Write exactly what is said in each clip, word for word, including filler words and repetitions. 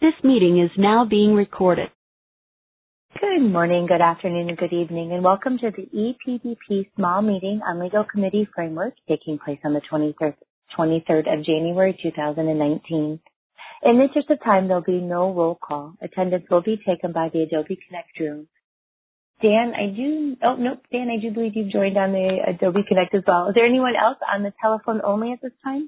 This meeting is now being recorded. Good morning, good afternoon, and good evening, and welcome to the E P D P Small Meeting on Legal Committee Framework taking place on the twenty-third, twenty-third of January two thousand nineteen. In the interest of time, there will be no roll call. Attendance will be taken by the Adobe Connect room. Dan, I do, oh, nope, Dan, I do believe you've joined on the Adobe Connect as well. Is there anyone else on the telephone only at this time?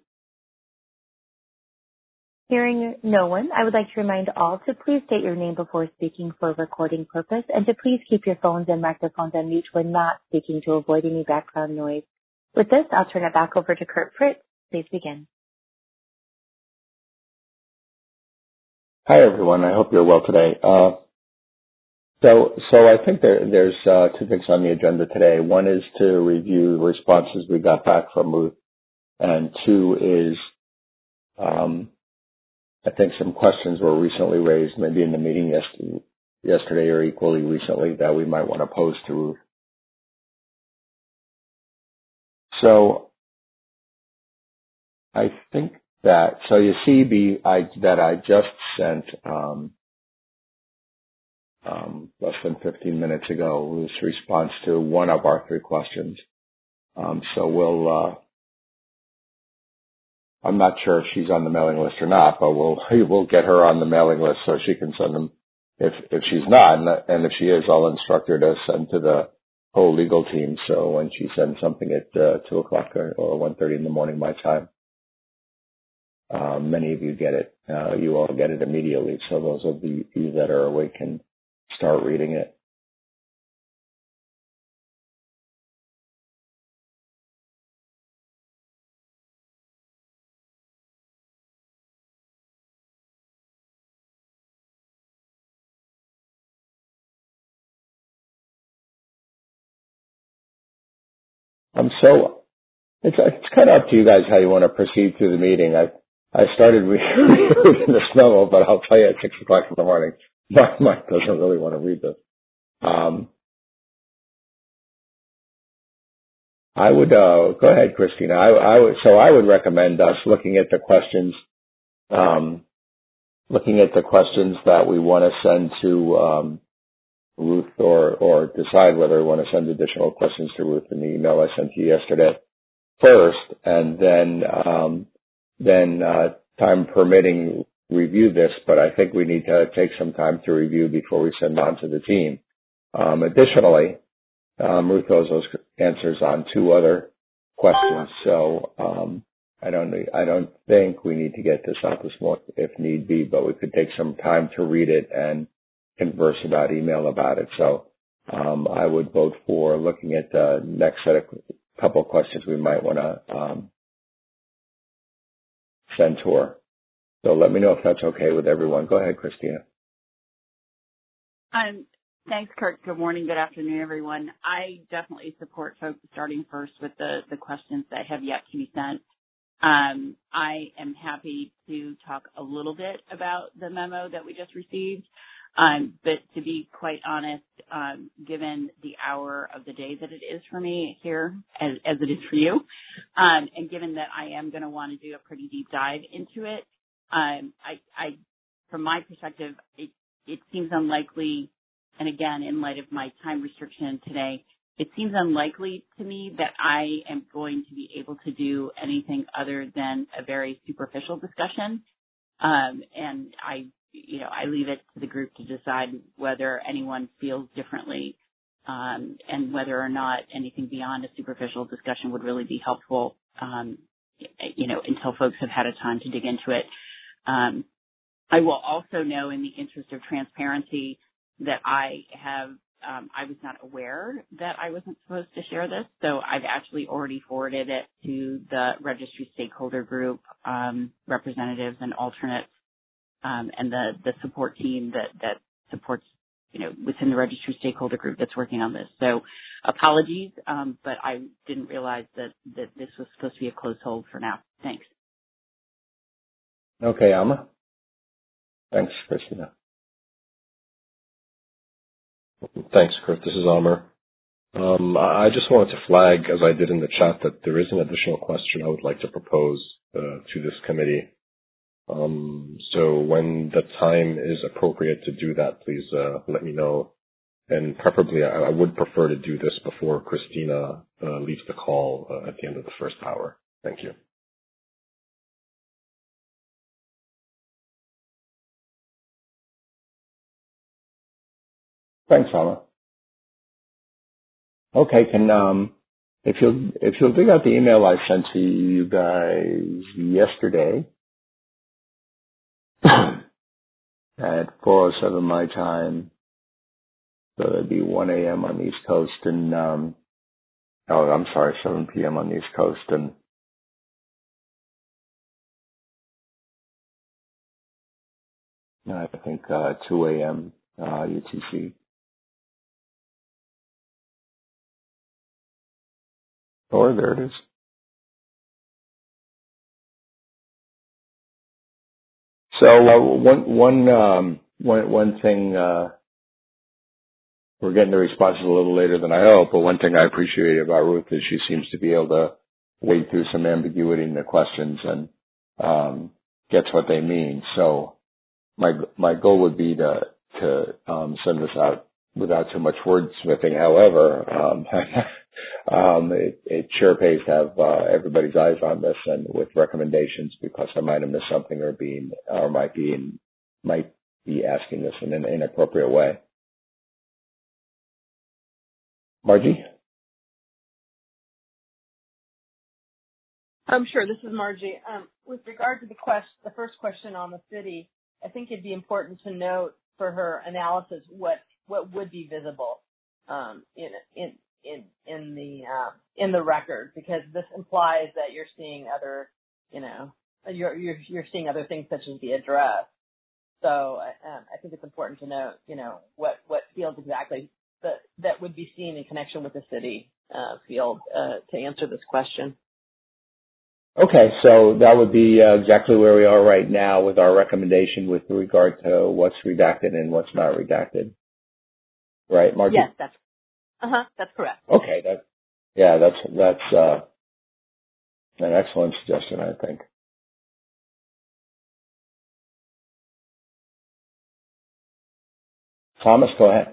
Hearing no one, I would like to remind all to please state your name before speaking for recording purpose and to please keep your phones and microphones on mute when not speaking to avoid any background noise. With this, I'll turn it back over to Kurt Fritz. Please begin. Hi, everyone. I hope you're well today. Uh, so, so I think there, there's uh, two things on the agenda today. One is to review responses we got back from Ruth, and two is um, I think some questions were recently raised, maybe in the meeting yesterday, yesterday or equally recently, that we might want to pose to Ruth. So I think that, so you see the, I, that I just sent um, um, less than fifteen minutes ago, Ruth's response to one of our three questions. Um, so we'll, uh, I'm not sure if she's on the mailing list or not, but we'll we'll get her on the mailing list so she can send them. If if she's not, and if she is, I'll instruct her to send to the whole legal team. So when she sends something at uh, two o'clock or, or one thirty in the morning my time, uh, many of you get it. Uh, you all get it immediately. So those of you that are awake can start reading it. Um, so it's it's kind of up to you guys how you want to proceed through the meeting. I I started reading this memo, but I'll tell you at six o'clock in the morning, my mind doesn't really want to read this. Um, I would uh, go ahead, Christina. I, I would so I would recommend us looking at the questions, um, looking at the questions that we want to send to um, Ruth, or or decide whether we want to send additional questions to Ruth in the email I sent you yesterday first, and then um, then uh, time permitting, review this. But I think we need to take some time to review before we send on to the team. Um, additionally, um, Ruth owes those answers on two other questions, so um, I don't I don't think we need to get this out this morning if need be, but we could take some time to read it and converse about email about it. So um, I would vote for looking at the next set of couple of questions we might want to um, send to her. So let me know if that's okay with everyone. Go ahead, Christina. Um, thanks, Kurt. Good morning, good afternoon, everyone. I definitely support folks starting first with the, the questions that have yet to be sent. Um, I am happy to talk a little bit about the memo that we just received. Um, but to be quite honest, um, given the hour of the day that it is for me here, as, as it is for you, um, and given that I am going to want to do a pretty deep dive into it, um, I, I, from my perspective, it, it seems unlikely, and again, in light of my time restriction today, it seems unlikely to me that I am going to be able to do anything other than a very superficial discussion. Um, and I, you know, I leave it to the group to decide whether anyone feels differently, um, and whether or not anything beyond a superficial discussion would really be helpful, um, you know, until folks have had a time to dig into it. Um, I will also know, in the interest of transparency, that I have, um, I was not aware that I wasn't supposed to share this, so I've actually already forwarded it to the registry stakeholder group, um, representatives and alternates, um, and the, the support team that, that supports, you know, within the registry stakeholder group that's working on this. So apologies, um, but I didn't realize that, that this was supposed to be a close hold for now. Thanks. Okay, Alma. Thanks, Christina. Thanks, Kurt. This is Amr. Um, I just wanted to flag, as I did in the chat, that there is an additional question I would like to propose uh, to this committee. Um, so when the time is appropriate to do that, please uh, let me know. And preferably, I, I would prefer to do this before Christina uh, leaves the call uh, at the end of the first hour. Thank you. Thanks, Alma. Okay, can um, if you'll if you'll dig out the email I sent to you guys yesterday at four oh seven my time, so it'd be one a.m. on the East Coast, and um, oh, I'm sorry, seven p.m. on the East Coast, and I think uh, two a.m. Uh, U T C. Oh, there it is. So uh, one one um, one one thing uh, we're getting the responses a little later than I hope, but one thing I appreciate about Ruth is she seems to be able to wade through some ambiguity in the questions and um, gets what they mean. So my my goal would be to to um, send this out without too much wordsmithing. However, um, um, it, it sure pays to have uh, everybody's eyes on this and with recommendations, because I might have missed something or being or might be in, might be asking this in an inappropriate way. Margie? Um, sure. This is Margie. Um, with regard to the quest, the first question on the city, I think it'd be important to note for her analysis what what would be visible um, in in in in the uh, in the record, because this implies that you're seeing other, you know, you're you're you're seeing other things such as the address. So um, I think it's important to note, you know, what what fields exactly that that would be seen in connection with the city uh, field uh, to answer this question. Okay, so that would be uh, exactly where we are right now with our recommendation with regard to what's redacted and what's not redacted. Right, Margie? Yes, that's uh-huh, that's correct. Okay, that yeah, that's that's uh, an excellent suggestion, I think. Thomas, go ahead.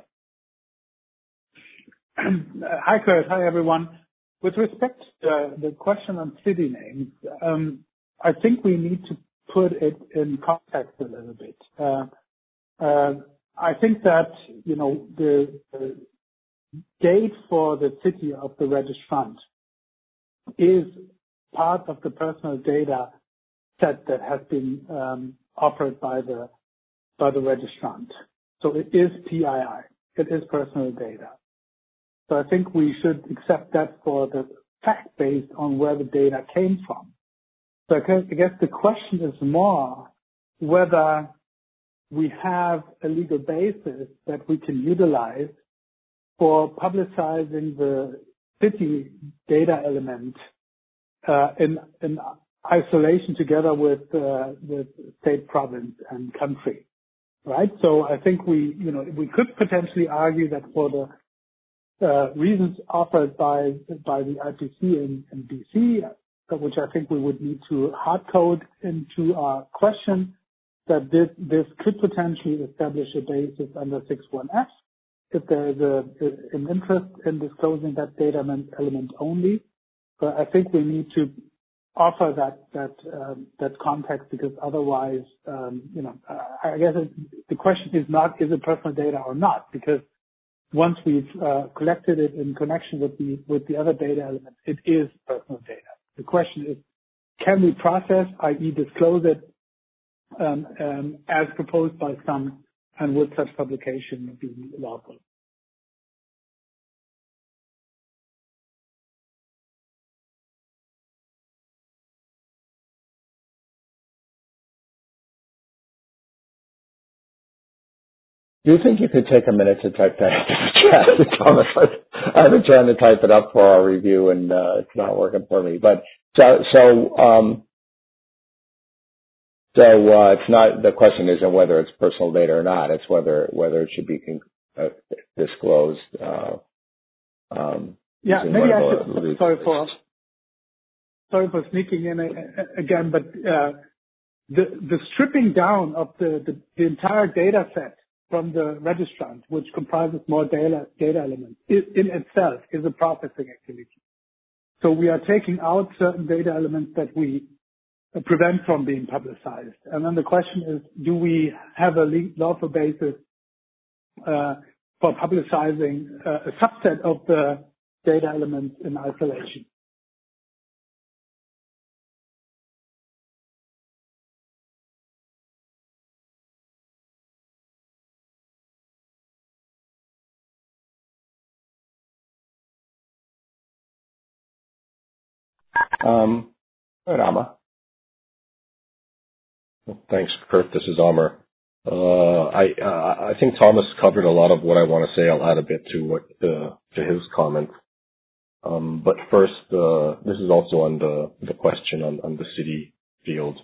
Hi, Kurt. Hi, everyone. With respect to uh, the question on city names, um, I think we need to put it in context a little bit. Uh, uh, I think that, you know, the, the date for the city of the registrant is part of the personal data set that has been um, offered by the by the registrant. So it is P I I. It is personal data. So I think we should accept that for the fact based on where the data came from. So I guess the question is more whether we have a legal basis that we can utilize for publicizing the city data element uh, in, in isolation together with uh, with state, province, and country, right? So I think we, you know, we could potentially argue that for the uh, reasons offered by by the I P C in, in D C, which I think we would need to hard code into our question, that this this could potentially establish a basis under six one F if there is a, an interest in disclosing that data element only. But I think we need to offer that that um, that context, because otherwise, um, you know, I guess it, the question is not is it personal data or not, because once we've uh, collected it in connection with the with the other data elements, it is personal data. The question is, can we process, that is, disclose it um, um, as proposed by some, and would such publication be lawful? Do you think you could take a minute to type that into the chat, Thomas? I've been trying to type it up for our review, and uh, it's not working for me. But so, so, um, so uh, it's not. The question isn't whether it's personal data or not. It's whether whether it should be con- uh, disclosed. Uh, um, yeah, maybe I should. Sorry for sorry for sneaking in a, a, again, but. Uh, the, the stripping down of the, the, the entire data set from the registrant, which comprises more data, data elements, in, in itself is a processing activity. So we are taking out certain data elements that we prevent from being publicized. And then the question is, do we have a lawful basis uh, for publicizing uh, a subset of the data elements in isolation? Um, good, Amar. Thanks, Kurt. This is Amar. Uh, I uh, I think Thomas covered a lot of what I want to say. I'll add a bit to what uh, to his comment. Um, but first, uh, this is also on the the question on, on the city field.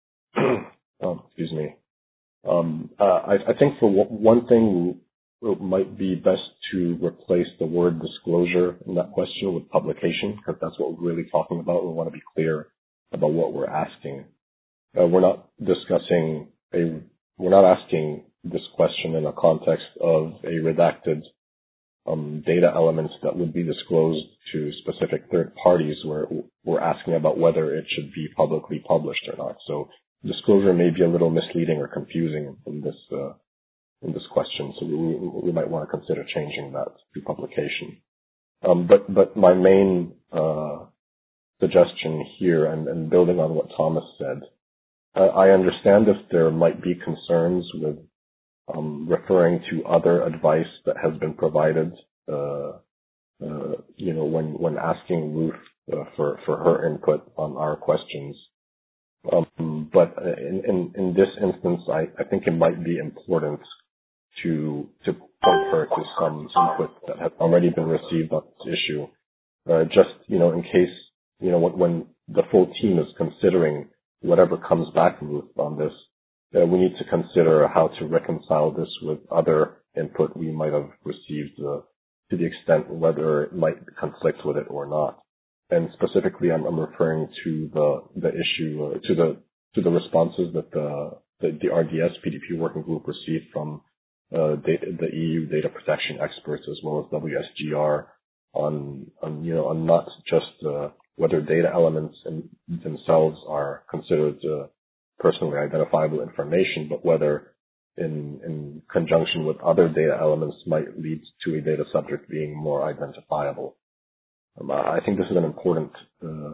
oh, excuse me. Um, uh, I, I think for w- one thing, it might be best to replace the word disclosure in that question with publication, because that's what we're really talking about. We want to be clear about what we're asking. Uh, we're not discussing a, we're not asking this question in a context of a redacted um, data elements that would be disclosed to specific third parties, where we're asking about whether it should be publicly published or not. So disclosure may be a little misleading or confusing in this uh, in this question, so we, we might want to consider changing that to publication. Um, but but my main uh, suggestion here, and, and building on what Thomas said, uh, I understand if there might be concerns with um, referring to other advice that has been provided, uh, uh, you know, when when asking Ruth uh, for for her input on our questions. Um, but in, in in this instance, I, I think it might be important to to point her to some input that has already been received on this issue, uh, just, you know, in case, you know, when, when the full team is considering whatever comes back from Ruth on this, uh, we need to consider how to reconcile this with other input we might have received, uh, to the extent whether it might conflict with it or not. And specifically, I'm, I'm referring to the the issue, uh, to the to the responses that the the, the R D S P D P working group received from Uh, data, the E U data protection experts, as well as W S G R, on, on you know, on not just uh, whether data elements in themselves are considered uh, personally identifiable information, but whether in in conjunction with other data elements might lead to a data subject being more identifiable. Um, I think this is an important uh,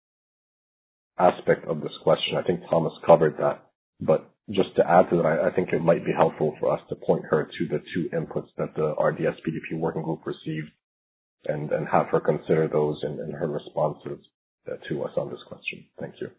aspect of this question. I think Thomas covered that, but just to add to that, I, I think it might be helpful for us to point her to the two inputs that the R D S P D P working group received, and, and have her consider those in, in her responses uh, to us on this question. Thank you.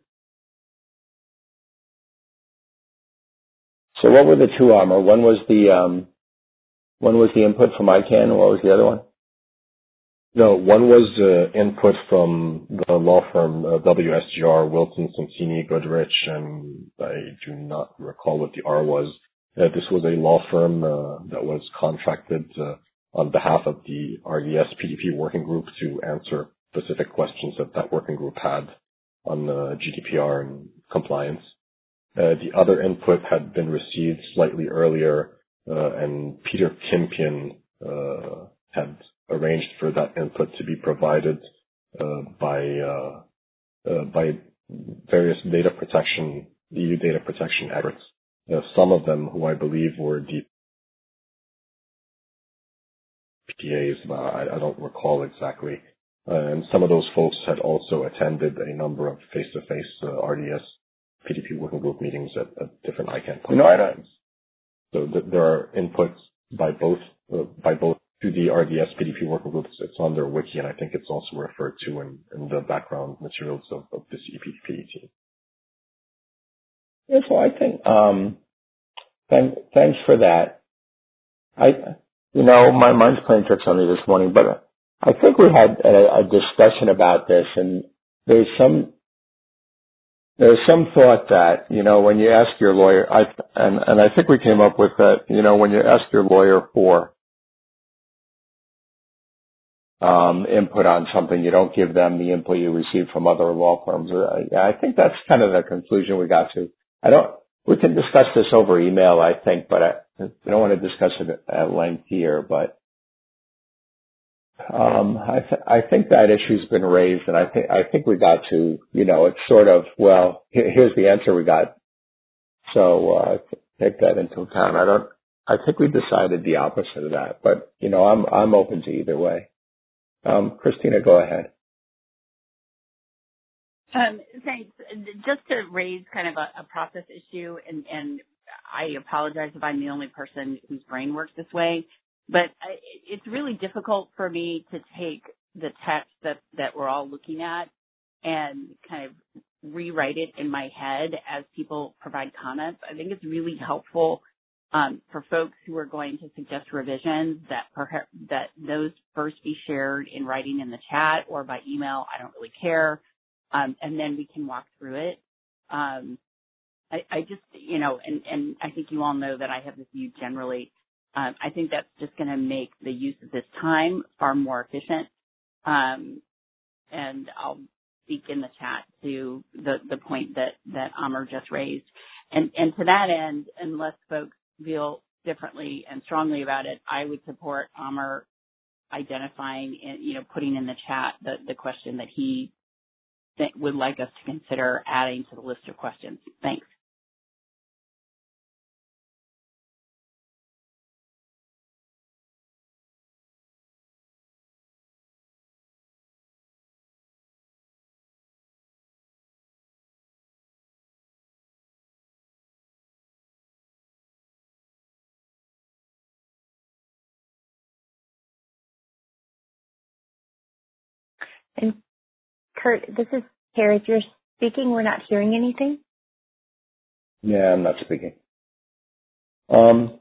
So what were the two, Amar? One was the um, one was the input from I CANN, and what was the other one? No, one was uh, input from the law firm uh, W S G R, Wilton, Sonsini, Goodrich, and I do not recall what the R was. Uh, this was a law firm uh, that was contracted uh, on behalf of the R D S P D P working group to answer specific questions that that working group had on uh, G D P R and compliance. Uh, the other input had been received slightly earlier, uh, and Peter Kimpian uh, had arranged for that input to be provided uh, by uh, uh, by various data protection, E U data protection experts. Uh, some of them, who I believe were D P As, uh, I, I don't recall exactly. Uh, and some of those folks had also attended a number of face-to-face uh, R D S P D P working group meetings at, at different I CANN No, I don't. So th- there are inputs by both uh, by both. To the R D S P D P working groups. It's on their wiki, and I think it's also referred to in, in the background materials of, of this E P D P team. Yeah, so I think, um, thank, thanks for that. I, you know, my mind's playing tricks on me this morning, but I think we had a, a discussion about this, and there's some, there's some thought that, you know, when you ask your lawyer, I, and, and I think we came up with that, you know, when you ask your lawyer for Um, input on something, you don't give them the input you receive from other law firms. I, I think that's kind of the conclusion we got to. I don't, we can discuss this over email, I think, but I, I don't want to discuss it at length here, but um, I, th- I think that issue's been raised, and I think, I think we got to, you know, it's sort of, well, here, here's the answer we got. So, uh, take that into account. I don't, I think we decided the opposite of that, but, you know, I'm, I'm open to either way. Um, Christina, go ahead. Um, thanks. Just to raise kind of a, a process issue, and, and I apologize if I'm the only person whose brain works this way, but I, it's really difficult for me to take the text that, that we're all looking at and kind of rewrite it in my head as people provide comments. I think it's really helpful um, for folks who are going to suggest revisions that perhaps that those first be shared in writing in the chat or by email. I don't really care. Um, and then we can walk through it. Um, I, I just, you know, and, and I think you all know that I have this view generally. Um, I think that's just going to make the use of this time far more efficient. Um, and I'll speak in the chat to the, the point that, that Amr just raised. And, and to that end, unless folks feel differently and strongly about it, I would support Amr identifying, and, you know, putting in the chat the, the question that he that would like us to consider adding to the list of questions. Thanks. And Kurt, this is Kara. If you're speaking, we're not hearing anything. Yeah, I'm not speaking. Um,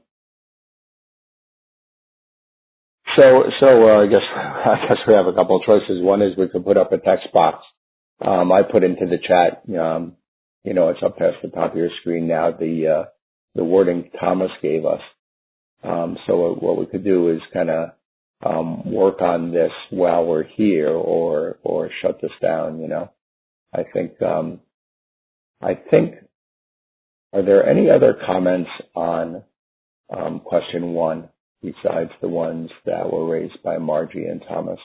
so, so, uh, I guess, I guess we have a couple of choices. One is we could put up a text box. Um, I put into the chat, um, you know, it's up past the top of your screen now, the, uh, the wording Thomas gave us. Um, so what we could do is kind of, um, work on this while we're here, or, or shut this down, you know. I think, um, I think, are there any other comments on, um, question one besides the ones that were raised by Margie and Thomas?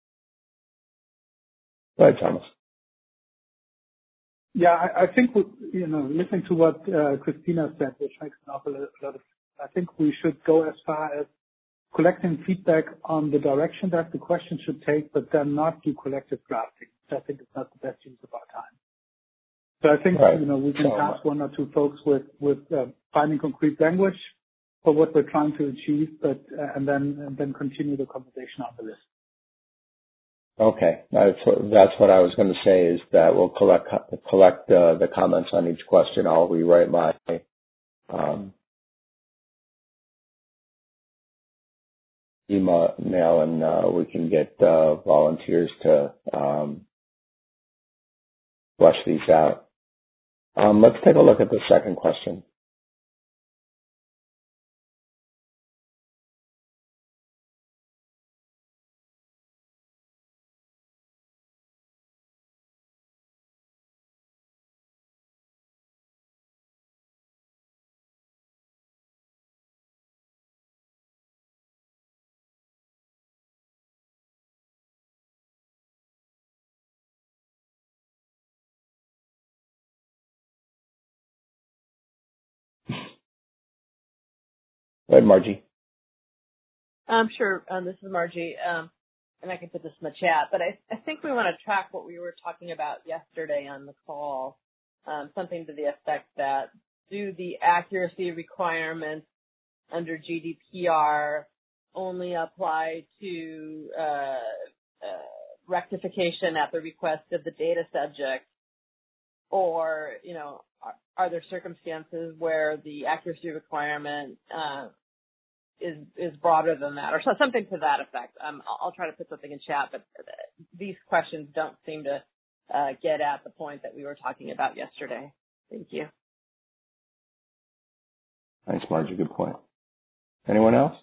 Go ahead, Thomas. Yeah, I, I think, you know, listening to what uh, Christina said, which makes an awful lot of, I think we should go as far as collecting feedback on the direction that the question should take, but then not do collective drafting. I think it's not the best use of our time. So I think, right. you know, we can so, task one or two folks with, with uh, finding concrete language for what we're trying to achieve, but, uh, and then, and then continue the conversation on the list. Okay. That's what, that's what I was going to say, is that we'll collect, collect uh, the comments on each question. I'll rewrite my, um, email and, uh, we can get, uh, volunteers to, um, flesh these out. Um, let's take a look at the second question. Go ahead, Margie. Um, sure. Um, this is Margie, um, and I can put this in the chat. But I, I think we want to track what we were talking about yesterday on the call, um, something to the effect that do the accuracy requirements under G D P R only apply to uh, uh, rectification at the request of the data subject, or, you know, are, are there circumstances where the accuracy requirement uh, is is broader than that, or so, something to that effect. Um, I'll, I'll try to put something in chat, but these questions don't seem to uh, get at the point that we were talking about yesterday. Thank you. Thanks, Margie. Good point. Anyone else?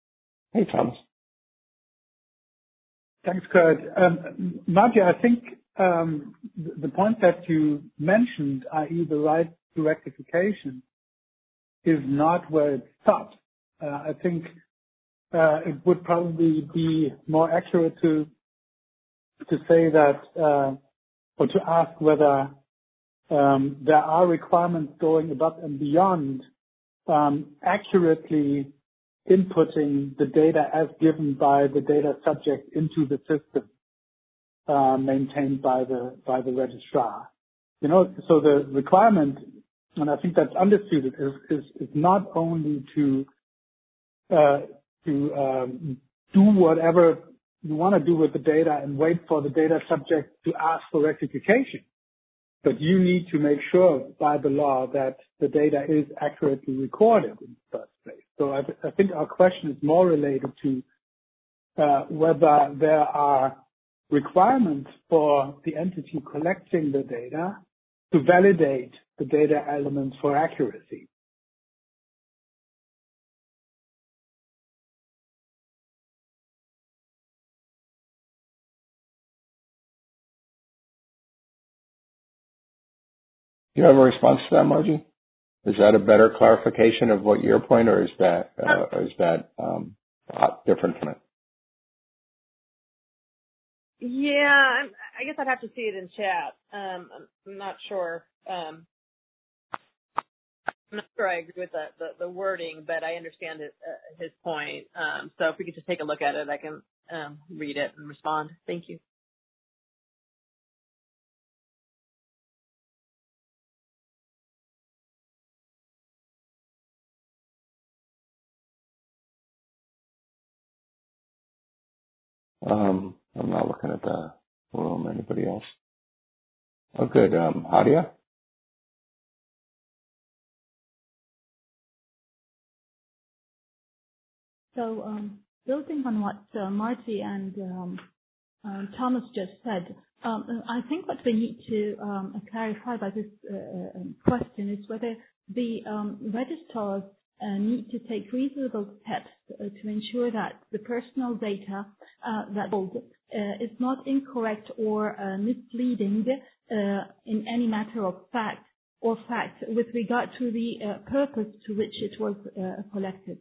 Hey, Thomas. Thanks, Kurt. Um, Margie, I think um, the, the point that you mentioned, that is the right to rectification, is not where it stops. Uh, I think uh, it would probably be more accurate to to say that uh, or to ask whether um, there are requirements going above and beyond um, accurately inputting the data as given by the data subject into the system uh, maintained by the by the registrar. You know, so the requirement, and I think that's undisputed, is is, is not only to uh, to um, do whatever you want to do with the data and wait for the data subject to ask for rectification, but you need to make sure by the law that the data is accurately recorded in the first place. So I, th- I think our question is more related to uh, whether there are requirements for the entity collecting the data to validate the data elements for accuracy. Do you have a response to that, Margie? Is that a better clarification of what your point, or is that uh, or is that um, different from it? Yeah, I'm, I guess I'd have to see it in chat. Um, I'm not sure. Um, I'm not sure I agree with the, the, the wording, but I understand his, uh, his point. Um, so if we could just take a look at it, I can um, read it and respond. Thank you. Um, I'm not looking at the room. Anybody else? Oh, good. Um, Hadia? So, um, building on what uh, Marty and um, um, Thomas just said, um, I think what we need to um, clarify by this uh, question is whether the um, registrars uh, need to take reasonable steps uh, to ensure that the personal data uh, that hold uh, is not incorrect or uh, misleading uh, in any matter of fact or fact with regard to the uh, purpose to which it was uh, collected.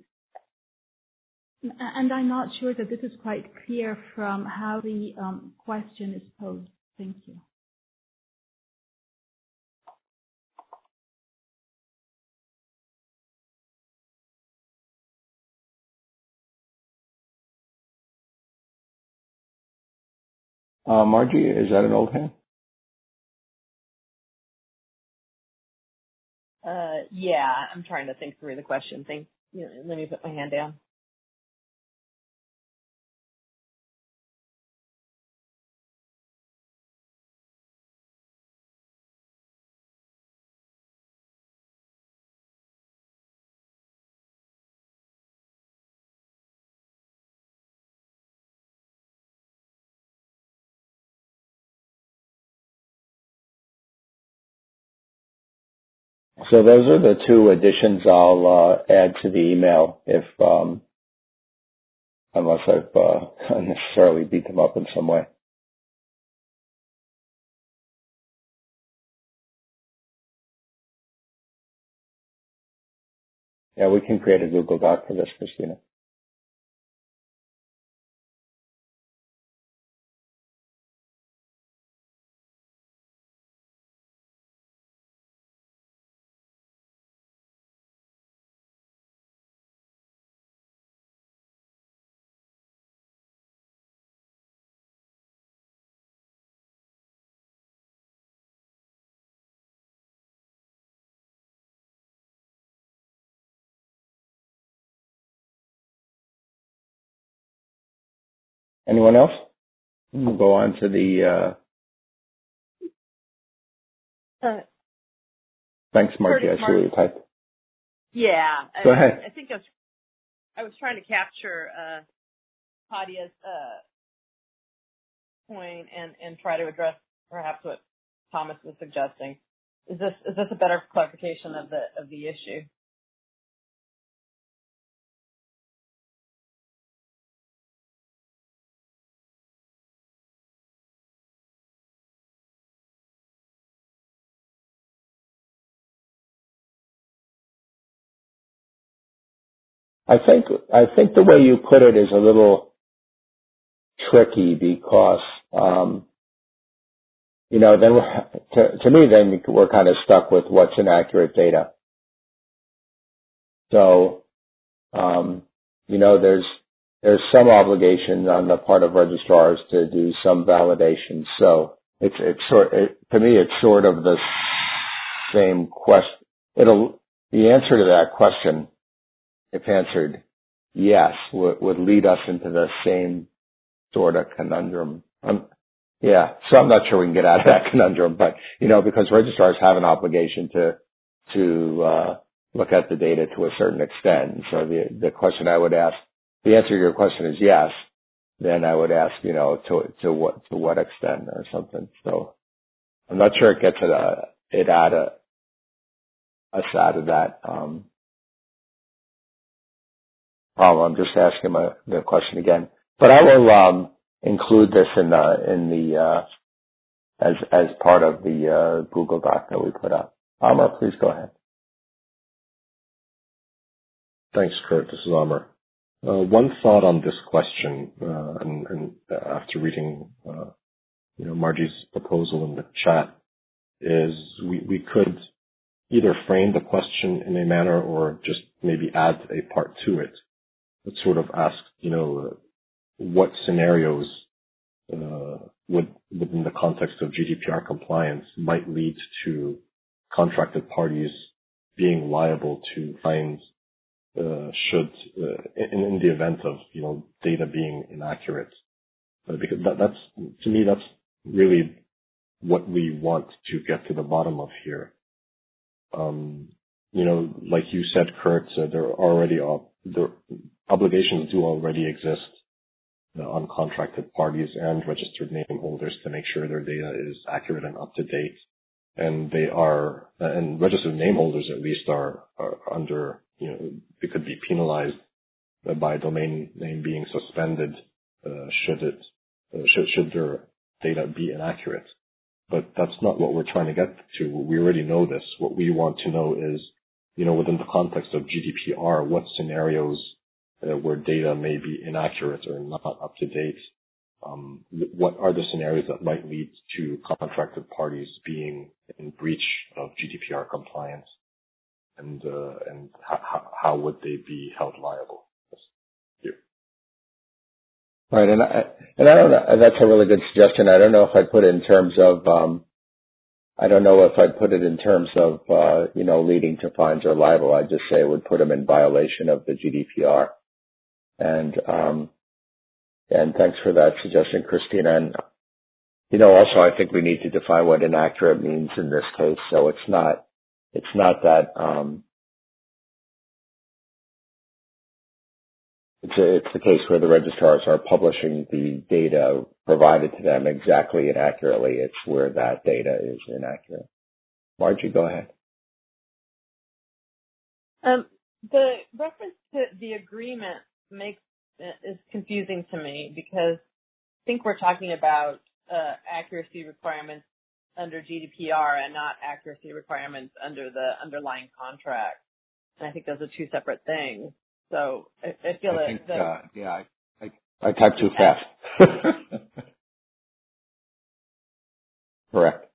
And I'm not sure that this is quite clear from how the um, question is posed. Thank you. Uh, Margie, is that an old hand? Uh, yeah, I'm trying to think through the question. Think, you know, let me put my hand down. So those are the two additions I'll uh, add to the email, if um, unless I've uh, unnecessarily beat them up in some way. Yeah, we can create a Google Doc for this, Christina. Anyone else? We'll go on to the. Uh, uh, thanks, Margie. I see what you typed. Yeah. Go I, ahead. I think I was, I was trying to capture uh, Hadia's uh, point and, and try to address perhaps what Thomas was suggesting. Is this is this a better clarification of the of the issue? I think I think the way you put it is a little tricky because um, you know then to, to me then we're kind of stuck with what's inaccurate data. So um, you know there's there's some obligation on the part of registrars to do some validation. So it's it's sort it, to me it's sort of the same question. It'll the answer to that question, if answered yes, would, would lead us into the same sort of conundrum. Um, yeah, so I'm not sure we can get out of that conundrum, but you know, because registrars have an obligation to to uh, look at the data to a certain extent. So the the question I would ask, the answer to your question is yes. Then I would ask, you know, to to what to what extent or something. So I'm not sure it gets it uh, it out of us out of that um, problem. I'm just asking my, the question again, but I will um, include this in the in the uh, as as part of the uh, Google Doc that we put up. Amar, please go ahead. Thanks, Kurt. This is Amar. Uh, one thought on this question, uh, and, and after reading, uh, you know, Margie's proposal in the chat, is we, we could either frame the question in a manner or just maybe add a part to it that sort of asks, you know, uh, what scenarios uh, would, within the context of G D P R compliance, might lead to contracted parties being liable to fines Uh, should, uh, in, in the event of, you know, data being inaccurate. Uh, because that, that's, to me, that's really what we want to get to the bottom of here. Um, you know, like you said, Kurt, uh, there are already, uh, the obligations do already exist uh, on contracted parties and registered name holders to make sure their data is accurate and up to date. And they are, and registered name holders at least are, are under, you know, they could be penalized by a domain name being suspended uh, should it uh, should should their data be inaccurate. But that's not what we're trying to get to. We already know this. What we want to know is, you know, within the context of G D P R, what scenarios uh, where data may be inaccurate or not up to date. Um, what are the scenarios that might lead to contracted parties being in breach of G D P R compliance? And uh, and how, how would they be held liable? Here. Right, and I and I don't know. That's a really good suggestion. I don't know if I'd put it in terms of. Um, I don't know if I'd put it in terms of uh, you know leading to fines or liable. I'd just say it would put them in violation of the G D P R. And um, and thanks for that suggestion, Christina. And you know, also I think we need to define what inaccurate means in this case. So it's not. It's not that um, it's, a, it's the case where the registrars are publishing the data provided to them exactly and accurately. It's where that data is inaccurate. Margie, go ahead. Um, the reference to the agreement makes is confusing to me because I think we're talking about uh, accuracy requirements under G D P R and not accuracy requirements under the underlying contract. And I think those are two separate things. So I, I feel I that, think, that uh, yeah, I, I, I typed too fast. Correct.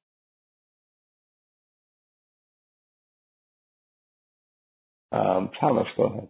Um, Thomas, go ahead.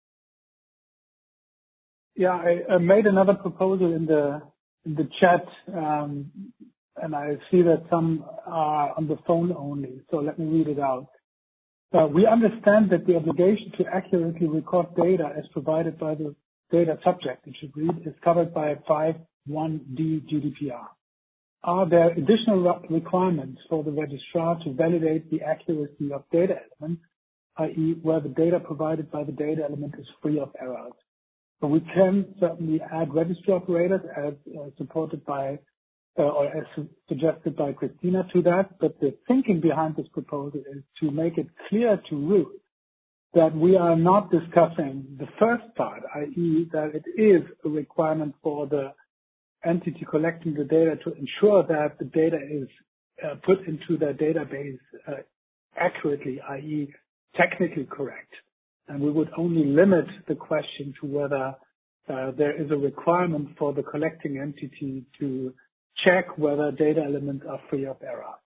Yeah, I, I made another proposal in the in the chat. Um, and I see that some are on the phone only, so let me read it out. Uh, we understand that the obligation to accurately record data as provided by the data subject, it should read, is covered by five one D G D P R. Are there additional requirements for the registrar to validate the accuracy of data elements, that is where the data provided by the data element is free of errors? So we can certainly add registry operators as uh, supported by Uh, or as suggested by Christina to that, but the thinking behind this proposal is to make it clear to Ruth that we are not discussing the first part, that is that it is a requirement for the entity collecting the data to ensure that the data is uh, put into their database uh, accurately, that is technically correct. And we would only limit the question to whether uh, there is a requirement for the collecting entity to check whether data elements are free of error.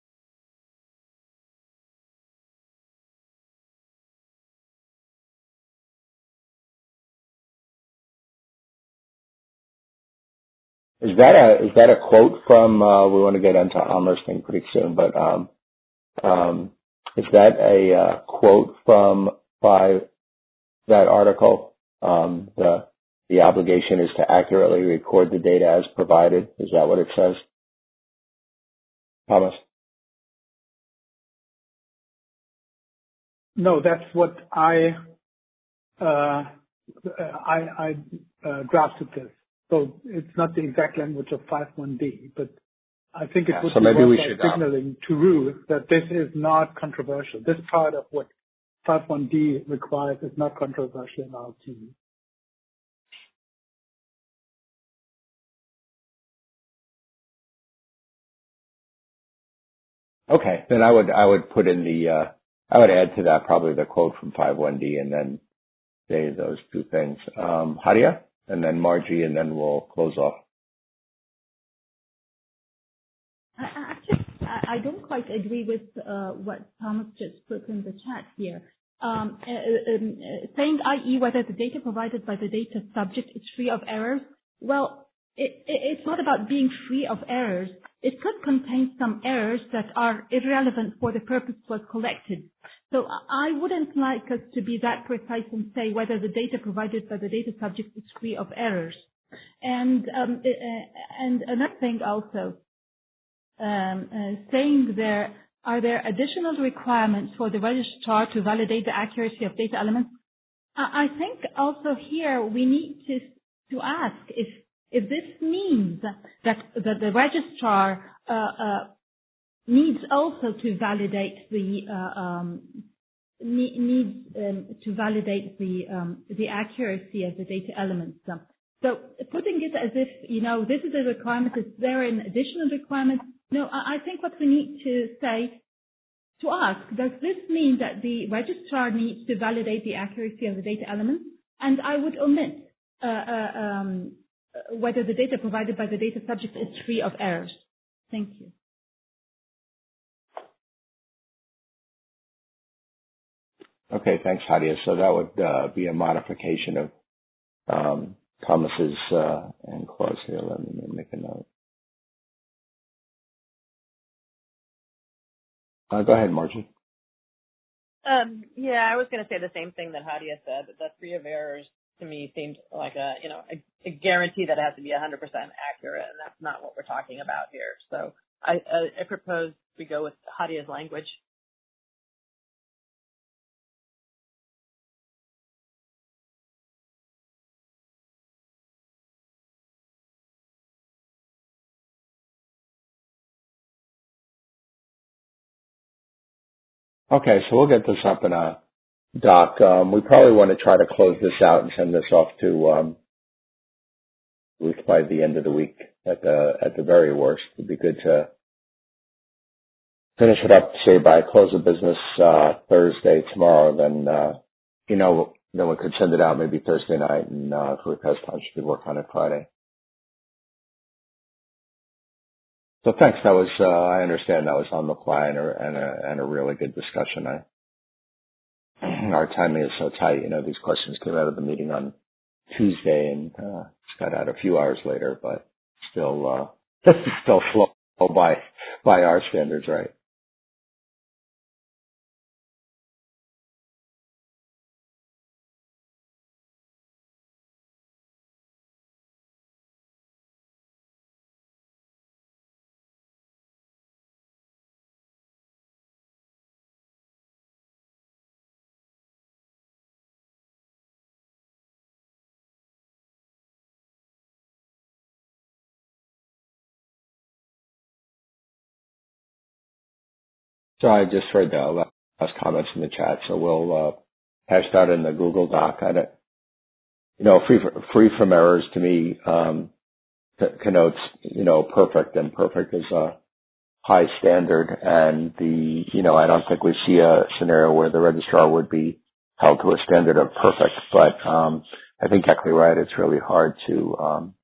Is that a is that a quote from? Uh, we want to get into Amer's thing pretty soon, but um, um, is that a uh, quote from by that article? Um, the the obligation is to accurately record the data as provided. Is that what it says, Thomas? No, that's what I uh, I, I uh, drafted this. So it's not the exact language of five one D, but I think it Yeah, would so be maybe we worthwhile should, uh, signaling to Ruth that this is not controversial. This part of what five one D requires is not controversial in our team. Okay, then I would I would put in the uh, I would add to that probably the quote from five one D and then say those two things. Um, Hadia and then Margie, and then we'll close off. I, I- actually, I I don't quite agree with uh, what Thomas just put in the chat here. Um, uh, uh, um, uh, saying, that is, whether the data provided by the data subject is free of errors. Well, it, it, it's not about being free of errors. It could contain some errors that are irrelevant for the purpose it was collected. So I I wouldn't like us to be that precise and say whether the data provided by the data subject is free of errors. And um, uh, and another thing also, um, uh, saying there, are there additional requirements for the registrar to validate the accuracy of data elements? I I think also here we need to to ask if if this means that that the registrar uh, uh, needs also to validate the uh, um, ne- needs um, to validate the um, the accuracy of the data elements. So putting it as if, you know, this is a requirement, is there an additional requirement? No, I I think what we need to say, to ask, does this mean that the registrar needs to validate the accuracy of the data elements? And I would omit uh, uh, um, whether the data provided by the data subject is free of errors. Thank you. Okay, thanks, Hadia. So that would uh, be a modification of um, Thomas's uh, end clause here. Let me make a note. Uh, go ahead, Margie. Um, yeah, I was going to say the same thing that Hadia said. That the free of errors to me seems like a, you know, a, a guarantee that it has to be one hundred percent accurate, and that's not what we're talking about here. So I, I, I propose we go with Hadia's language. Okay, so we'll get this up in a doc. Um, we probably want to try to close this out and send this off to um, Ruth by the end of the week at the at the very worst. It'd be good to finish it up, say by close of business uh, Thursday tomorrow. Then uh, you know, then we could send it out maybe Thursday night, and uh, if Ruth has time, she could work on it Friday. So thanks. That was uh, I understand that was on the fly and a, and a and a really good discussion. I, our timing is so tight. You know, these questions came out of the meeting on Tuesday and uh, just got out a few hours later, but still uh, still slow by by our standards, right? So I just read the last comments in the chat, so we'll uh, hash that in the Google Doc. I don't, you know, free free from errors to me um, connotes, you know, perfect, and perfect is a high standard. And the, you know, I don't think we see a scenario where the registrar would be held to a standard of perfect, but um, I think exactly right. It's really hard to um,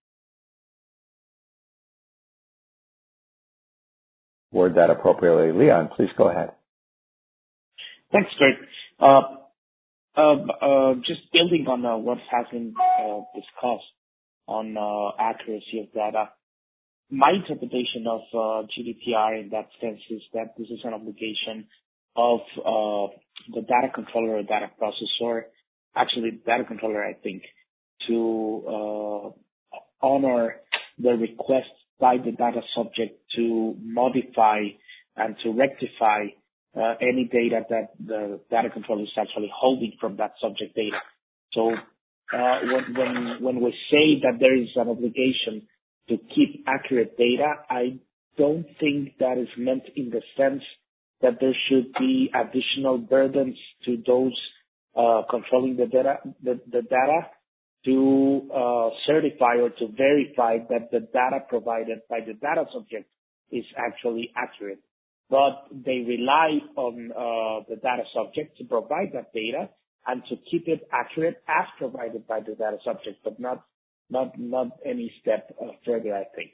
word that appropriately. Leon, please go ahead. Thanks, Kurt. Uh, uh, uh, just building on uh, what has been uh, discussed on uh, accuracy of data, my interpretation of uh, G D P R in that sense is that this is an obligation of uh, the data controller or data processor, actually the data controller, I think, to uh, honor the request by the data subject to modify and to rectify uh, any data that the data controller is actually holding from that subject data. So uh, when, when, when we say that there is an obligation to keep accurate data, I don't think that is meant in the sense that there should be additional burdens to those uh, controlling the data, the, the data to uh, certify or to verify that the data provided by the data subject is actually accurate. But they rely on uh, the data subject to provide that data and to keep it accurate as provided by the data subject, but not not not any step uh, further, I think.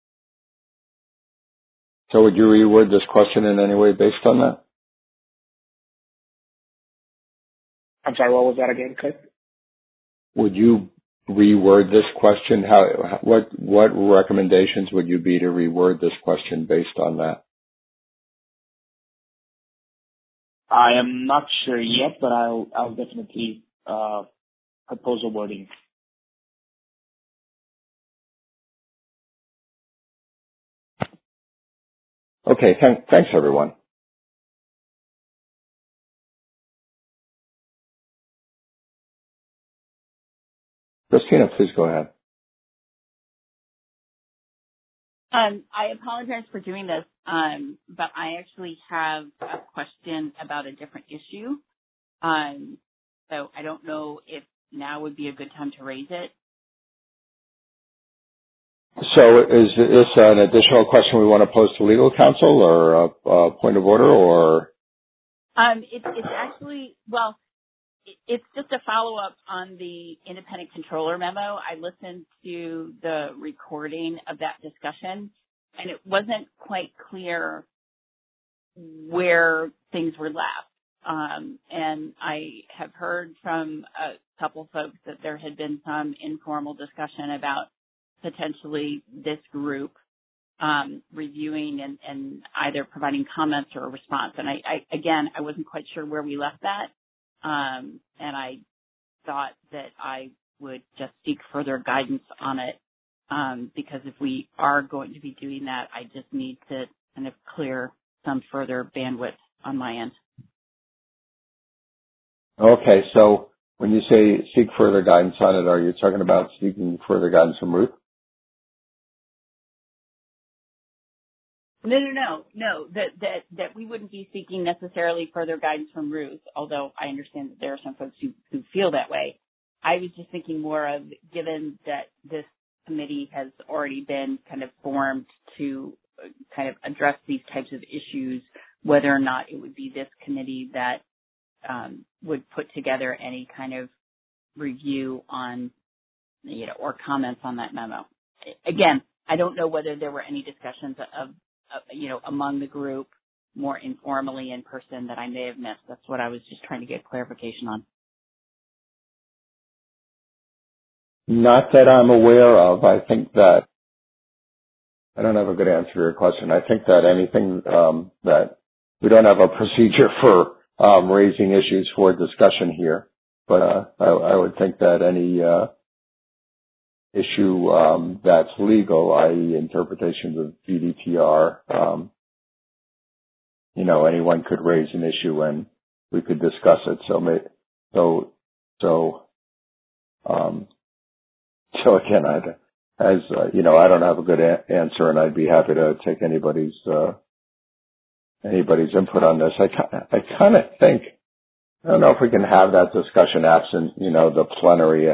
So would you reword this question in any way based on that? I'm sorry, what was that again, Chris? Would you reword this question? How, what, what recommendations would you be to reword this question based on that? I am not sure yet, but I'll, I'll definitely uh, propose a wording. Okay, th- thanks everyone. Christina, please go ahead. Um, I apologize for doing this, um, but I actually have a question about a different issue. Um, so I don't know if now would be a good time to raise it. So is this an additional question we want to pose to legal counsel or a, a point of order or? Um, it, it's actually, well, it, it's just a follow-up on the independent controller memo. I listened to the recording of that discussion, and it wasn't quite clear where things were left. Um, and I have heard from a couple folks that there had been some informal discussion about potentially this group um, reviewing and, and either providing comments or a response. And I, I, again, I wasn't quite sure where we left that. Um, and I thought that I would just seek further guidance on it. Um, because if we are going to be doing that, I just need to kind of clear some further bandwidth on my end. Okay, so when you say seek further guidance on it, are you talking about seeking further guidance from Ruth? No, no, no, no, that, that, that we wouldn't be seeking necessarily further guidance from Ruth, although I understand that there are some folks who, who feel that way. I was just thinking more of, given that this committee has already been kind of formed to kind of address these types of issues, whether or not it would be this committee that um, would put together any kind of review on, you know, or comments on that memo. Again, I don't know whether there were any discussions of, of you know, among the group more informally in person that I may have missed. That's what I was just trying to get clarification on. Not that I'm aware of. I think that I don't have a good answer to your question. I think that anything um, that we don't have a procedure for um, raising issues for discussion here, but uh, I, I would think that any uh, issue um, that's legal, that is interpretations of G D P R, um, you know, anyone could raise an issue and we could discuss it. So, may, so, so, um, so again, I'd, as uh, you know, I don't have a good a- answer, and I'd be happy to take anybody's uh, anybody's input on this. I I kind of think I don't know if we can have that discussion absent, you know, the plenary.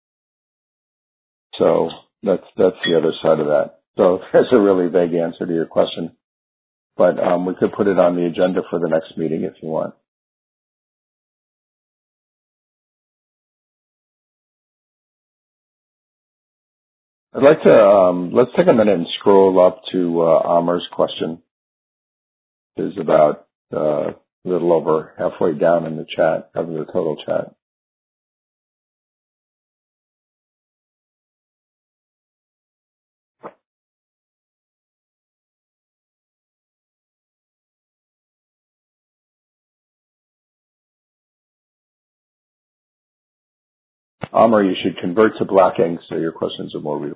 So that's that's the other side of that. So there's a really vague answer to your question, but um, we could put it on the agenda for the next meeting if you want. I'd like to, um, let's take a minute and scroll up to uh, Amar's question. It is about uh, a little over halfway down in the chat, of the total chat. Amar, you should convert to black ink so your questions are more readable.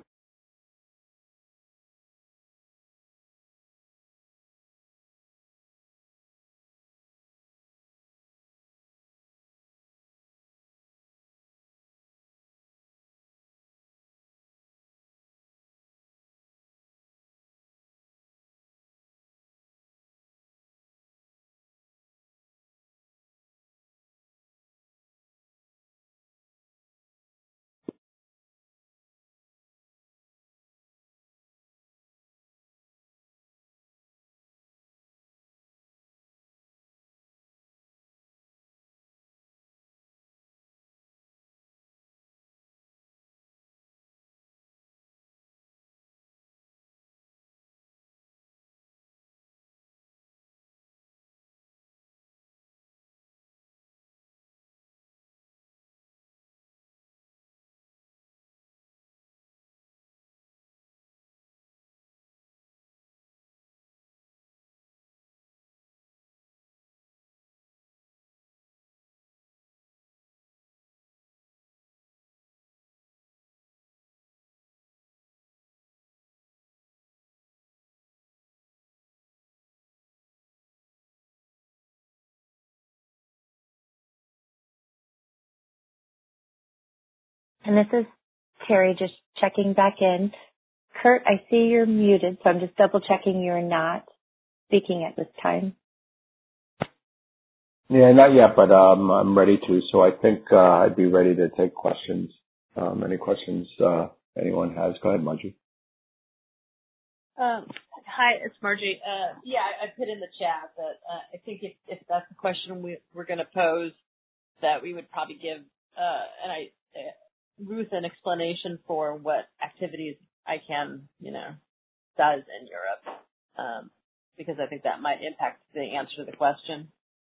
And this is Terry just checking back in. Kurt, I see you're muted, so I'm just double checking you're not speaking at this time. Yeah, not yet, but um, I'm ready to. So I think uh, I'd be ready to take questions. Um, any questions uh, anyone has? Go ahead, Margie. Um, hi, it's Margie. Uh, yeah, I, I put in the chat that uh, I think if, if that's the question we, we're going to pose, that we would probably give uh, and I, uh, Ruth an explanation for what activities ICANN, you know, does in Europe, um, because I think that might impact the answer to the question.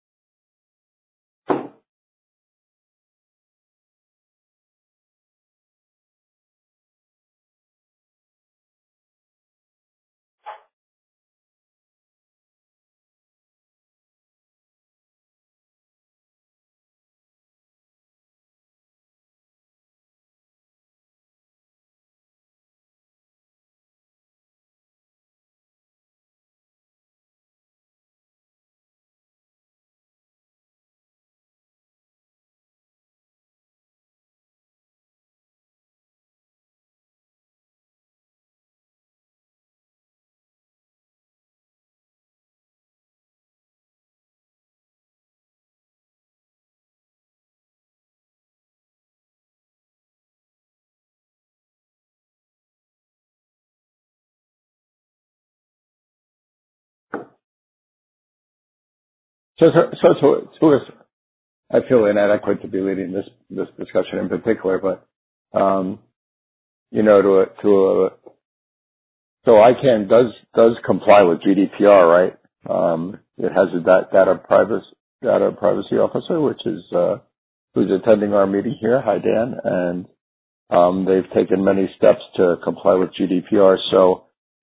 So, so, so, so, so I feel inadequate to be leading this this discussion in particular, but um, you know, to a, to a, so ICANN does does comply with G D P R, right? Um, it has a data, data privacy data privacy officer, which is uh, who's attending our meeting here. Hi, Dan, and um, they've taken many steps to comply with G D P R. So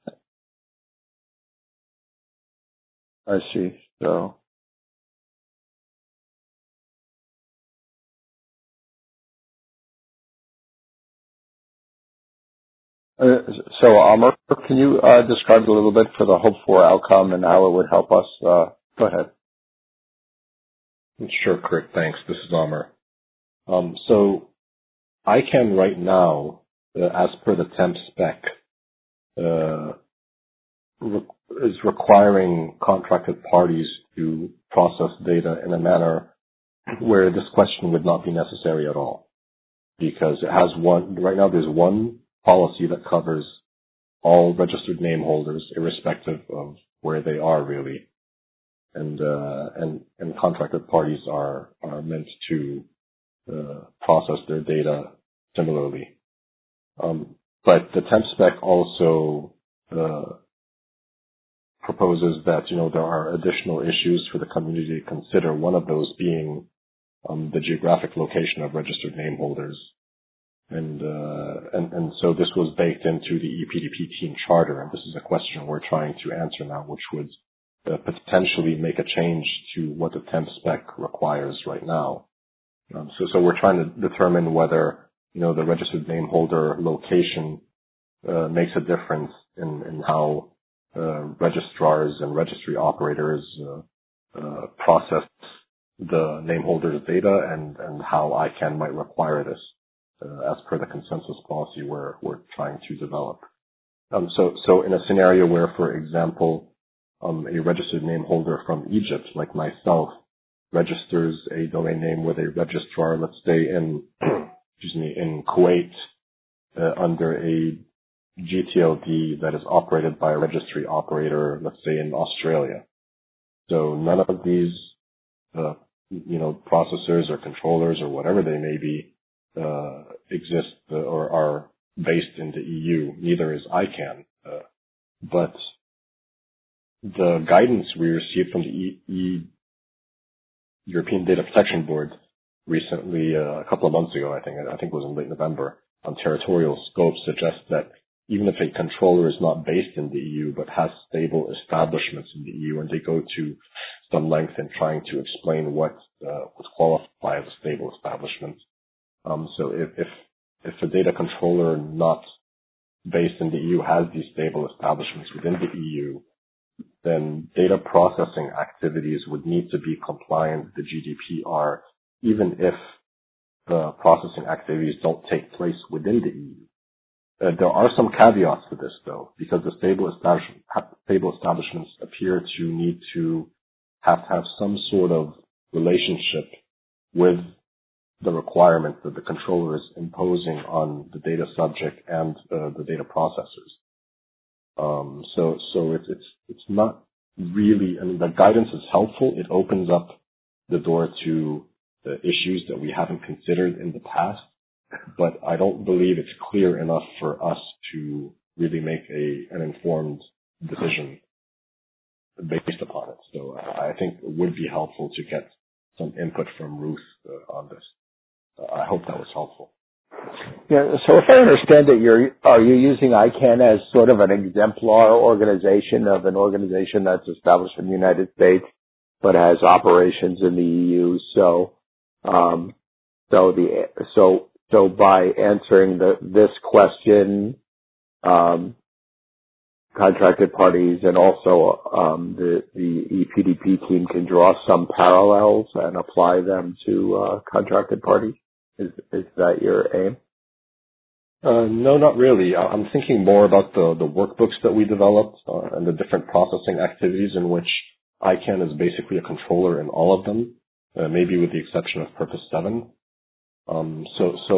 I see. So. Uh, so, Amar, can you uh, describe a little bit for the hoped for outcome and how it would help us? Uh, go ahead. Sure, Kurt. Thanks. This is Amar. Um, so ICANN right now, uh, as per the temp spec, uh, re- is requiring contracted parties to process data in a manner where this question would not be necessary at all, because it has one. Right now, there's one policy that covers all registered name holders, irrespective of where they are, really, and uh, and and contracted parties are are meant to uh, process their data similarly. Um, but the temp spec also uh, proposes that, you know, there are additional issues for the community to consider, one of those being um, the geographic location of registered name holders. And, uh, and, and so this was baked into the E P D P team charter, and this is a question we're trying to answer now, which would uh, potentially make a change to what the temp spec requires right now. Um, so, so we're trying to determine whether, you know, the registered name holder location uh, makes a difference in, in how uh, registrars and registry operators uh, uh, process the name holder's data, and, and how I CANN might require this. Uh, as per the consensus policy we're, we're trying to develop. Um, so, so in a scenario where, for example, um, a registered name holder from Egypt, like myself, registers a domain name with a registrar, let's say in, excuse me, in Kuwait, uh, under a G T L D that is operated by a registry operator, let's say in Australia. So none of these, uh, you know, processors or controllers or whatever they may be, Uh, exist uh, or are based in the E U. Neither is I CANN. Uh, but the guidance we received from the e- e- European Data Protection Board recently, uh, a couple of months ago, I think, I think it was in late November, on territorial scope suggests that even if a controller is not based in the E U but has stable establishments in the E U, and they go to some length in trying to explain what uh, would qualify as a stable establishment. Um, so if, if, if a data controller not based in the E U has these stable establishments within the E U, then data processing activities would need to be compliant with the G D P R, even if the processing activities don't take place within the E U. Uh, there are some caveats to this, though, because the stable, establishment, stable establishments appear to need to have to have some sort of relationship with the requirements that the controller is imposing on the data subject and uh, the data processors. Um, so, so it's, it's, it's not really, I mean, the guidance is helpful. It opens up the door to the issues that we haven't considered in the past, but I don't believe it's clear enough for us to really make a, an informed decision based upon it. So I think it would be helpful to get some input from Ruth uh, on this. I hope that was helpful. Yeah. So if I understand it, you're, are you using I CANN as sort of an exemplar organization of an organization that's established in the United States, but has operations in the E U? So, um, so the, so, so by answering the, this question, um, contracted parties and also, um, the, the E P D P team can draw some parallels and apply them to, uh, contracted parties? Is, is that your aim? Uh, no, not really. I'm thinking more about the, the workbooks that we developed uh, and the different processing activities in which I CANN is basically a controller in all of them, uh, maybe with the exception of Purpose seven. Um, so, so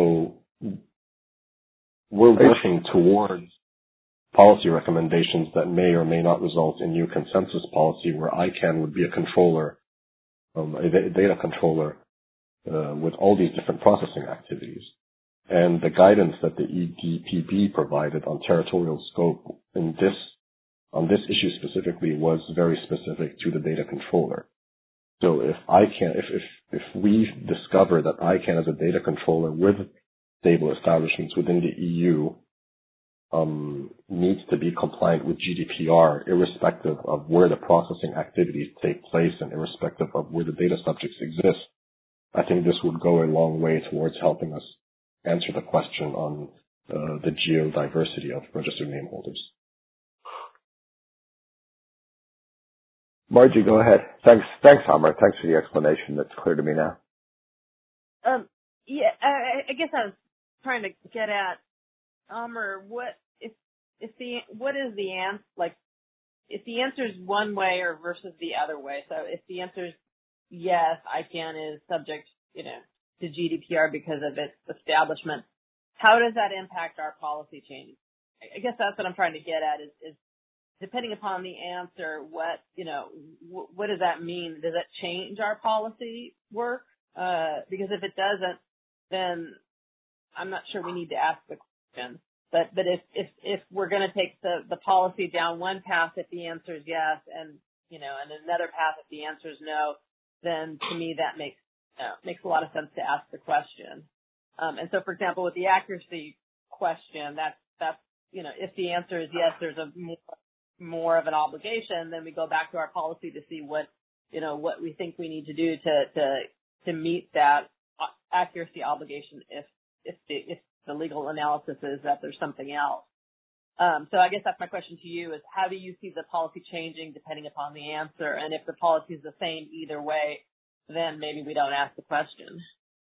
we're working towards policy recommendations that may or may not result in new consensus policy where I CANN would be a controller, um, a data controller, Uh, with all these different processing activities. And the guidance that the E D P B provided on territorial scope in this, on this issue specifically, was very specific to the data controller. So if I can, if, if, if we discover that I CANN as a data controller with stable establishments within the E U, um, needs to be compliant with G D P R, irrespective of where the processing activities take place and irrespective of where the data subjects exist, I think this would go a long way towards helping us answer the question on uh, the geodiversity of registered name holders. Margie, go ahead. Thanks, thanks, Amr. Thanks for the explanation. That's clear to me now. Um, yeah, I, I guess I was trying to get at, Amr, what if if the what is the answer? Like, if the answer is one way or versus the other way. So if the answer is yes, I CANN is subject, you know, to G D P R because of its establishment, how does that impact our policy changes? I guess that's what I'm trying to get at is, is depending upon the answer, what, you know, w- what does that mean? Does that change our policy work? Uh, because if it doesn't, then I'm not sure we need to ask the question. But but if if if we're going to take the the policy down one path if the answer is yes, and you know, and another path if the answer is no, then to me that makes uh, makes a lot of sense to ask the question. Um, and so, for example, with the accuracy question, that's that's you know, if the answer is yes, there's a more, more of an obligation, then we go back to our policy to see what you know what we think we need to do to to to meet that accuracy obligation if if the if the legal analysis is that there's something else. Um, so I guess that's my question to you is how do you see the policy changing depending upon the answer? And if the policy is the same either way, then maybe we don't ask the question.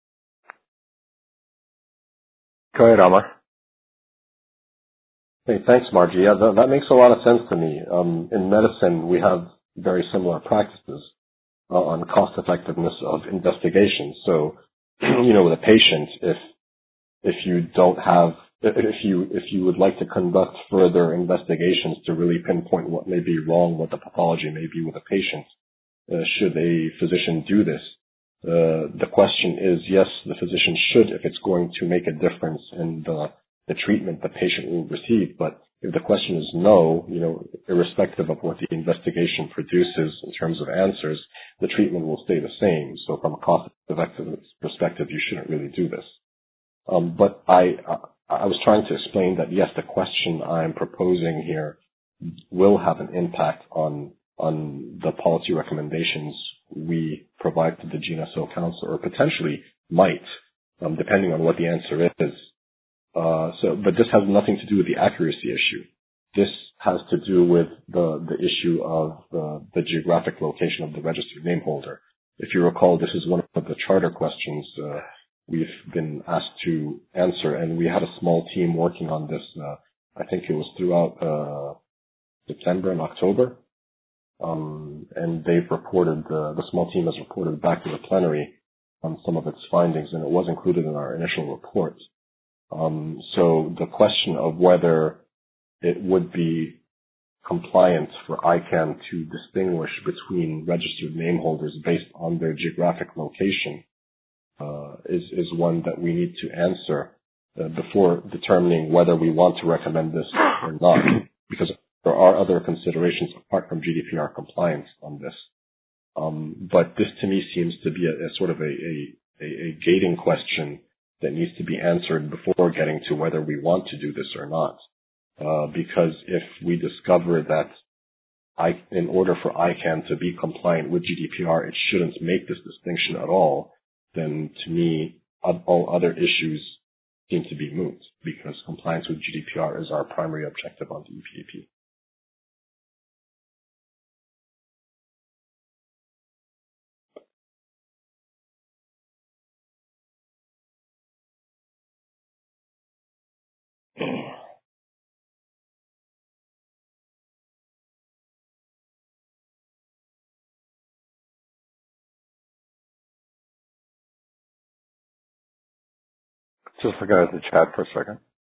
Go ahead, Amar. Hey, thanks, Margie. Yeah, that, that makes a lot of sense to me. Um, in medicine, we have very similar practices uh, on cost effectiveness of investigations. So, you know, with a patient, if if you don't have, if you if you would like to conduct further investigations to really pinpoint what may be wrong, what the pathology may be with a patient, uh, should a physician do this? Uh, the question is, yes, the physician should if it's going to make a difference in the, the treatment the patient will receive. But if the question is no, you know, irrespective of what the investigation produces in terms of answers, the treatment will stay the same. So from a cost-effectiveness perspective, you shouldn't really do this. Um, but I, I was trying to explain that yes, the question I'm proposing here will have an impact on on the policy recommendations we provide to the G N S O Council, or potentially might, um, depending on what the answer is. Uh, so, but this has nothing to do with the accuracy issue. This has to do with the the issue of the, the geographic location of the registered name holder. If you recall, this is one of the charter questions uh, we've been asked to answer, and we had a small team working on this. Uh, I think it was throughout uh, September and October, um, and they've reported uh, the small team has reported back to the plenary on some of its findings, and it was included in our initial report. Um, so the question of whether it would be compliant for I CANN to distinguish between registered name holders based on their geographic location uh, is, is one that we need to answer uh, before determining whether we want to recommend this or not, because there are other considerations apart from G D P R compliance on this. Um, but this to me seems to be a, a sort of a, a, a gating question that needs to be answered before getting to whether we want to do this or not. Uh, because if we discover that I, in order for I CANN to be compliant with G D P R, it shouldn't make this distinction at all, then to me, all other issues seem to be moot, because compliance with G D P R is our primary objective on the E P D P. Just looking at the chat for a second.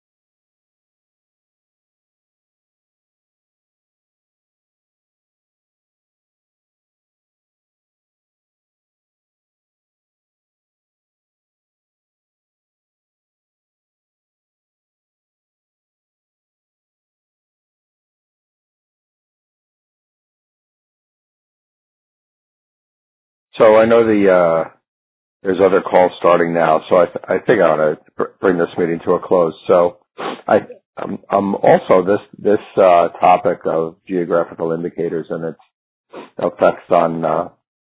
So I know the uh, there's other calls starting now, so I, th- I think I want to pr- bring this meeting to a close. So I um, um also this this uh, topic of geographical indicators and its effects on uh,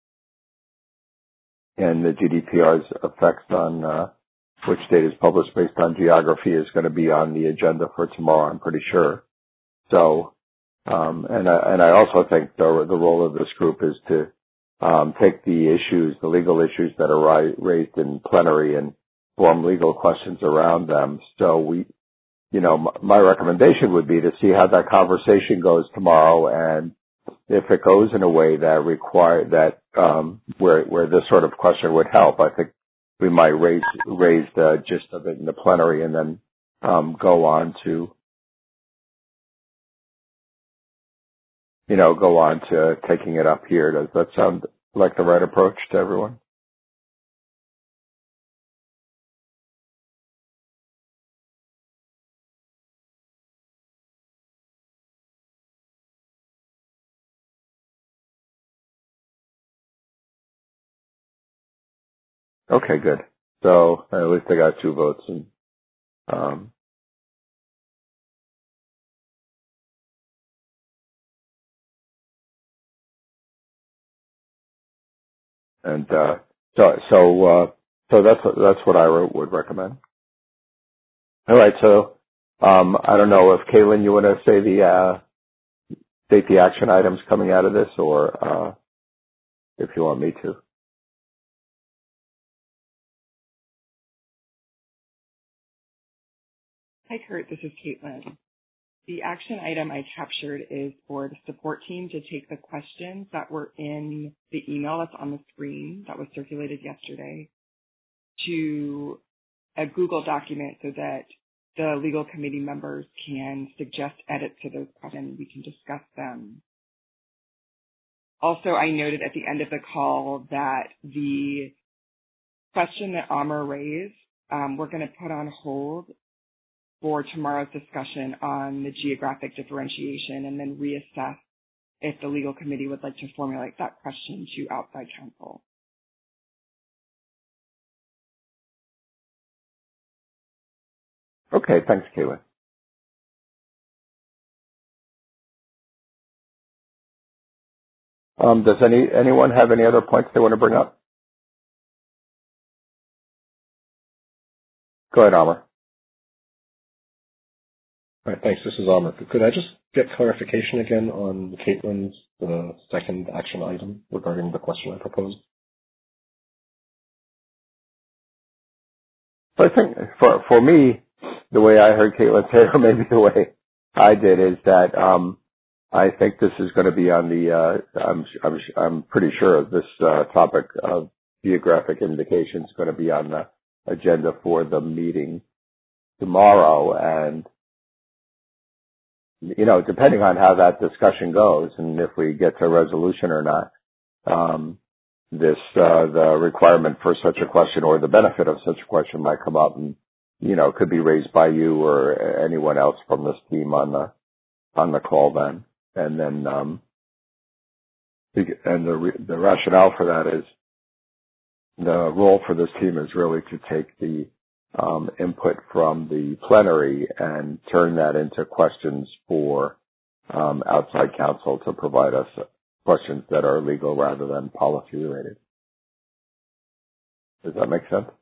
and the G D P R's effects on uh, which data is published based on geography is going to be on the agenda for tomorrow, I'm pretty sure. So um, and I, and I also think the the role of this group is to Um, take the issues, the legal issues that are ri- raised in plenary and form legal questions around them. So we, you know, m- my recommendation would be to see how that conversation goes tomorrow, and if it goes in a way that require that um, where where this sort of question would help, I think we might raise raise the gist of it in the plenary, and then um, go on to, you know, go on to taking it up here. Does that sound like the right approach to everyone? Okay, good. So at least I got two votes. And um, and uh, so so uh, so that's that's what I would recommend. All right. So um, I don't know if Caitlin, you want to say the uh, state the action items coming out of this, or uh, if you want me to. Hi, Kurt. This is Caitlin. The action item I captured is for the support team to take the questions that were in the email that's on the screen that was circulated yesterday to a Google document so that the legal committee members can suggest edits to those questions. We can discuss them. Also, I noted at the end of the call that the question that Amr raised, um, we're going to put on hold for tomorrow's discussion on the geographic differentiation and then reassess if the legal committee would like to formulate that question to outside counsel. Okay, thanks, Caitlin. Um, does any anyone have any other points they want to bring up? Go ahead, Amr. All right, thanks. This is Amr. Could I just get clarification again on Caitlin's uh, second action item regarding the question I proposed? So I think for for me, the way I heard Caitlin say it, or maybe the way I did, is that um, I think this is going to be on the. Uh, I'm I'm I'm pretty sure this uh, topic of geographic indication is going to be on the agenda for the meeting tomorrow, and you know, depending on how that discussion goes and if we get to a resolution or not, um, this, uh, the requirement for such a question or the benefit of such a question might come up and, you know, could be raised by you or anyone else from this team on the, on the call then. And then, um, and the, the rationale for that is the role for this team is really to take the Um, input from the plenary and turn that into questions for um, outside counsel to provide us questions that are legal rather than policy related. Does that make sense?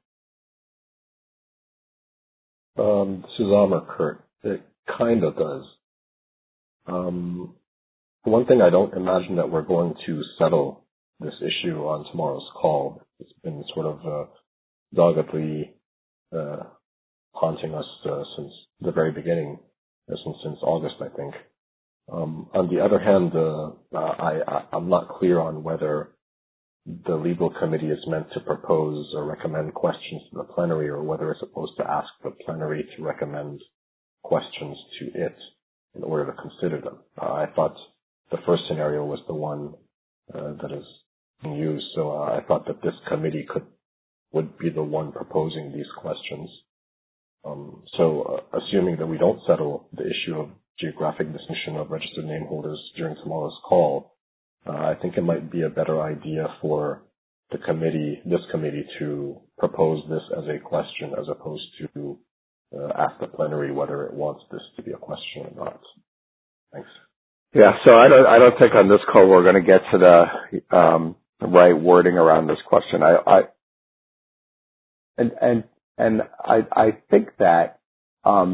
Um, this is Amr, Kurt. It kind of does. Um, one thing, I don't imagine that we're going to settle this issue on tomorrow's call. It's been sort of uh, doggedly Uh, haunting us uh, since the very beginning, uh, since since August, I think. Um, on the other hand, uh, uh, I, I I'm not clear on whether the legal committee is meant to propose or recommend questions to the plenary, or whether it's supposed to ask the plenary to recommend questions to it in order to consider them. Uh, I thought the first scenario was the one uh, that is being used, so uh, I thought that this committee could would be the one proposing these questions. Um, so uh, assuming that we don't settle the issue of geographic distinction of registered name holders during tomorrow's call, uh, I think it might be a better idea for the committee, this committee, to propose this as a question as opposed to uh, ask the plenary whether it wants this to be a question or not. Thanks. Yeah, so I don't, I don't think on this call we're going to get to the um, right wording around this question. I, I And and and I I think that um,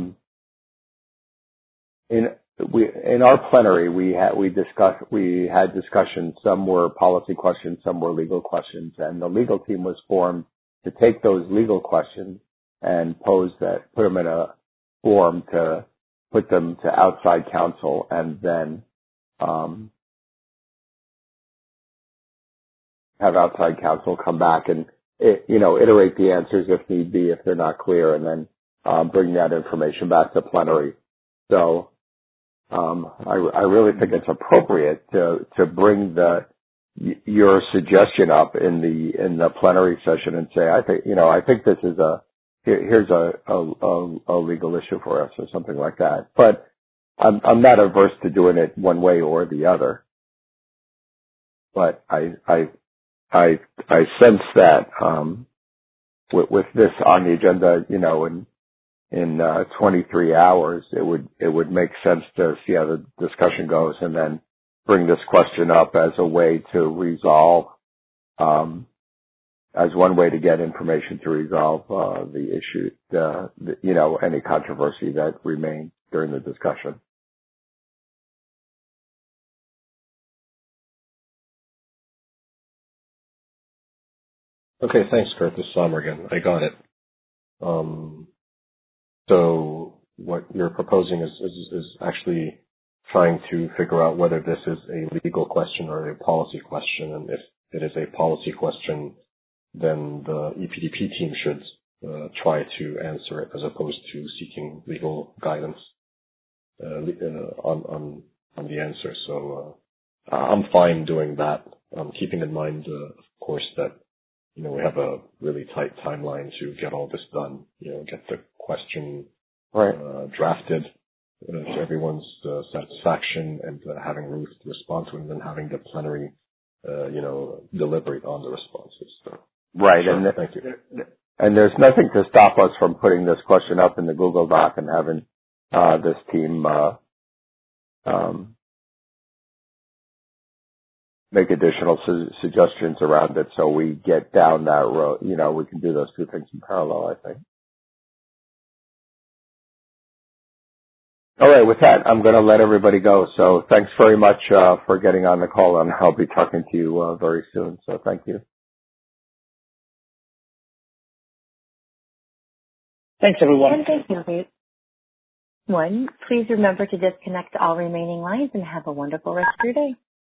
in we in our plenary we had we discussed we had discussions. Some were policy questions, some were legal questions, and the legal team was formed to take those legal questions and pose that, put them in a form to put them to outside counsel, and then um, have outside counsel come back and, It, you know, iterate the answers if need be, if they're not clear, and then um, bring that information back to plenary. So um, I, I really think it's appropriate to to bring the your suggestion up in the in the plenary session and say, I think, you know, I think this is a here, here's a, a a legal issue for us or something like that. But I'm I'm not averse to doing it one way or the other. But I I I I sense that um, with, with this on the agenda, you know, in in uh, twenty-three hours, it would it would make sense to see how the discussion goes, and then bring this question up as a way to resolve, um, as one way to get information to resolve uh, the issue, uh, the, you know, any controversy that remains during the discussion. Okay, thanks, Kurt. This is Samer again. I got it. Um, so what you're proposing is, is, is actually trying to figure out whether this is a legal question or a policy question. And if it is a policy question, then the E P D P team should uh, try to answer it as opposed to seeking legal guidance uh, uh, on, on on the answer. So uh, I'm fine doing that. Um, keeping in mind, uh, of course, that you know we have a really tight timeline to get all this done. You know, get the question right. uh, drafted uh, to everyone's uh, satisfaction, and uh, having Ruth respond to it, and then having the plenary, uh, you know, deliberate on the responses. So. Right, Sure, and thank you. And there's nothing to stop us from putting this question up in the Google Doc and having uh, this team uh, um, make additional su- suggestions around it, so we get down that road. You know, we can do those two things in parallel, I think. All right, with that, I'm going to let everybody go. So thanks very much uh, for getting on the call, and I'll be talking to you uh, very soon. So thank you. Thanks, everyone. And thank you, Ruth. One, please remember to disconnect all remaining lines and have a wonderful rest of your day.